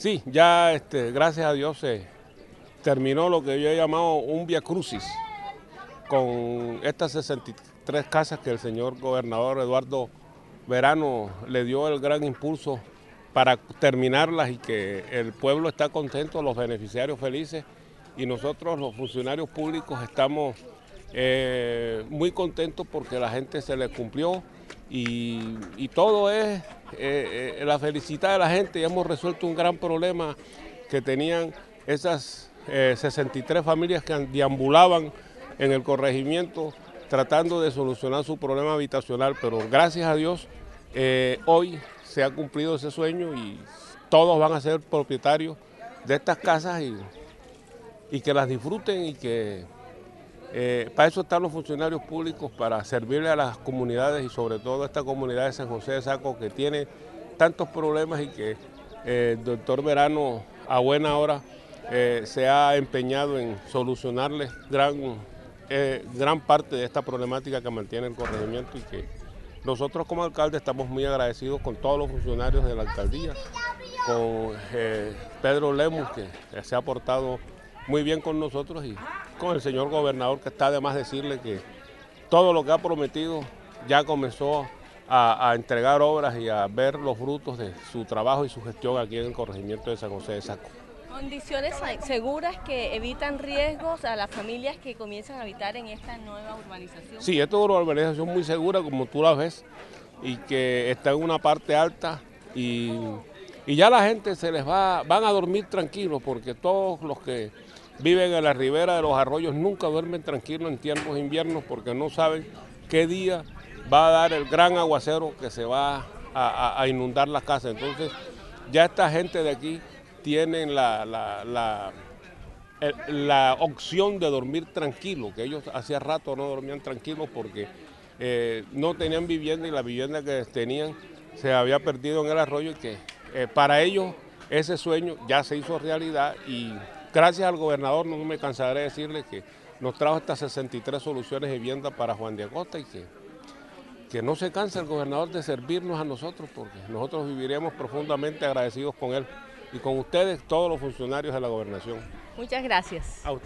Sí, ya gracias a Dios se terminó lo que yo he llamado un vía crucis con estas 63 casas que el señor gobernador Eduardo Verano le dio el gran impulso para terminarlas y que el pueblo está contento, los beneficiarios felices y nosotros los funcionarios públicos estamos muy contentos porque la gente se les cumplió y todo es la felicidad de la gente y hemos resuelto un gran problema que tenían esas 63 familias que deambulaban en el corregimiento tratando de solucionar su problema habitacional, pero gracias a Dios hoy se ha cumplido ese sueño y todos van a ser propietarios de estas casas y que las disfruten y que para eso están los funcionarios públicos, para servirle a las comunidades y sobre todo a esta comunidad de San José de Saco que tiene tantos problemas y que el doctor Verano a buena hora se ha empeñado en solucionarles gran parte de esta problemática que mantiene el corregimiento y que nosotros como alcalde estamos muy agradecidos con todos los funcionarios de la alcaldía, con Pedro Lemus que se ha portado muy bien con nosotros y con el señor gobernador que está de más decirle que todo lo que ha prometido ya comenzó a entregar obras y a ver los frutos de su trabajo y su gestión aquí en el corregimiento de San José de Saco. Condiciones seguras que evitan riesgos a las familias que comienzan a habitar en esta nueva urbanización. Sí, esta es una urbanización muy segura como tú la ves y que está en una parte alta y ya la gente van a dormir tranquilos porque todos los que viven en la ribera de los arroyos nunca duermen tranquilos en tiempos de invierno porque no saben qué día va a dar el gran aguacero que se va a inundar las casas. Entonces ya esta gente de aquí tienen la opción de dormir tranquilo, que ellos hacía rato no dormían tranquilos porque no tenían vivienda y la vivienda que tenían se había perdido en el arroyo y que para ellos ese sueño ya se hizo realidad y gracias al gobernador, no me cansaré de decirle que nos trajo estas 63 soluciones de vivienda para Juan de Acosta y que no se cansa el gobernador de servirnos a nosotros porque nosotros viviremos profundamente agradecidos con él y con ustedes, todos los funcionarios de la gobernación. Muchas gracias.